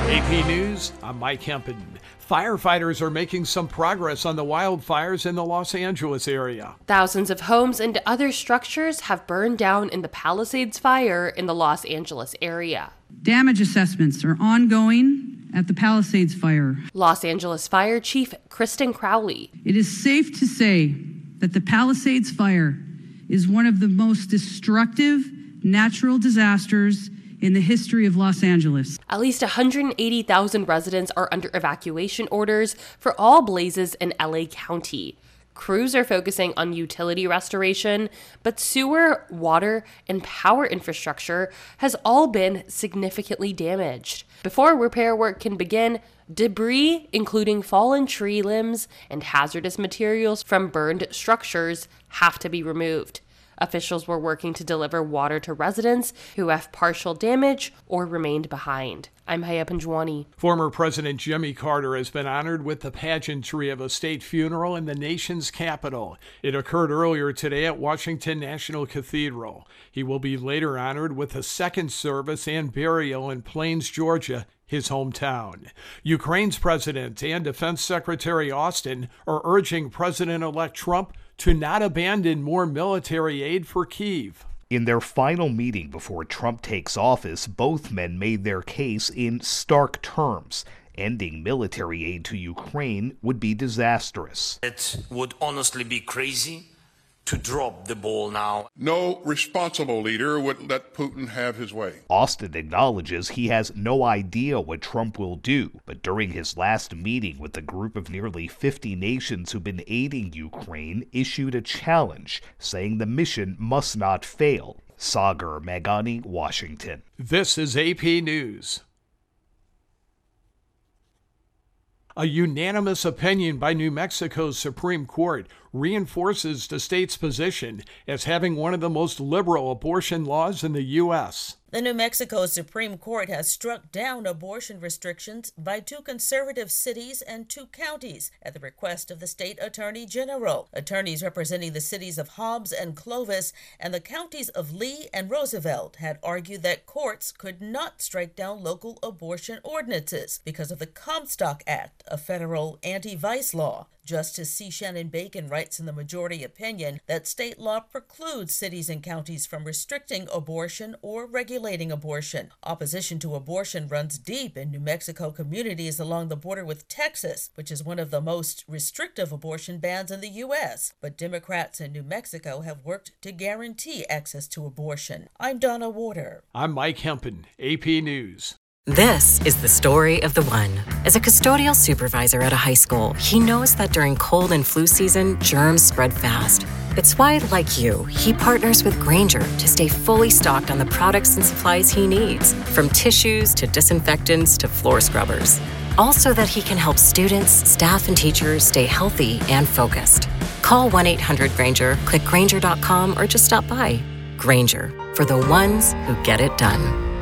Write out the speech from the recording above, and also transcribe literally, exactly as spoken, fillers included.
A P News, I'm Mike Hempen. Firefighters are making some progress on the wildfires in the Los Angeles area. Thousands of homes and other structures have burned down in the Palisades fire in the Los Angeles area. Damage assessments are ongoing at the Palisades fire. Los Angeles Fire Chief Kristen Crowley. It is safe to say that the Palisades fire is one of the most destructive natural disasters in the history of Los Angeles. At least one hundred eighty thousand residents are under evacuation orders for all blazes in L A County. Crews are focusing on utility restoration, but sewer, water, and power infrastructure has all been significantly damaged. Before repair work can begin, debris, including fallen tree limbs and hazardous materials from burned structures, have to be removed. Officials were working to deliver water to residents who have partial damage or remained behind. I'm Haya Panjwani. Former President Jimmy Carter has been honored with the pageantry of a state funeral in the nation's capital. It occurred earlier today at Washington National Cathedral. He will be later honored with a second service and burial in Plains, Georgia, his hometown. Ukraine's president and Defense Secretary Austin are urging President-elect Trump to not abandon more military aid for Kyiv. In their final meeting before Trump takes office, both men made their case in stark terms. Ending military aid to Ukraine would be disastrous. It would honestly be crazy to drop the ball now. No responsible leader would let Putin have his way. Austin acknowledges he has no idea what Trump will do, but during his last meeting with the group of nearly fifty nations who've been aiding Ukraine, issued a challenge, saying the mission must not fail. Sagar Meghani, Washington. This is A P News. A unanimous opinion by New Mexico's Supreme Court reinforces the state's position as having one of the most liberal abortion laws in the U S The New Mexico Supreme Court has struck down abortion restrictions by two conservative cities and two counties at the request of the state attorney general. Attorneys representing the cities of Hobbs and Clovis and the counties of Lee and Roosevelt had argued that courts could not strike down local abortion ordinances because of the Comstock Act, a federal anti-vice law. Justice C. Shannon Bacon writes in the majority opinion that state law precludes cities and counties from restricting abortion or regulating abortion. Opposition to abortion runs deep in New Mexico communities along the border with Texas, which is one of the most restrictive abortion bans in the U S. But Democrats in New Mexico have worked to guarantee access to abortion. I'm Donna Warder. I'm Mike Hempen, A P News. This is the story of the one. As a custodial supervisor at a high school, he knows that during cold and flu season, germs spread fast. It's why, like you, he partners with Grainger to stay fully stocked on the products and supplies he needs, from tissues to disinfectants to floor scrubbers. Also that he can help students, staff, and teachers stay healthy and focused. Call one eight hundred Grainger, click Grainger dot com, or just stop by. Grainger, for the ones who get it done.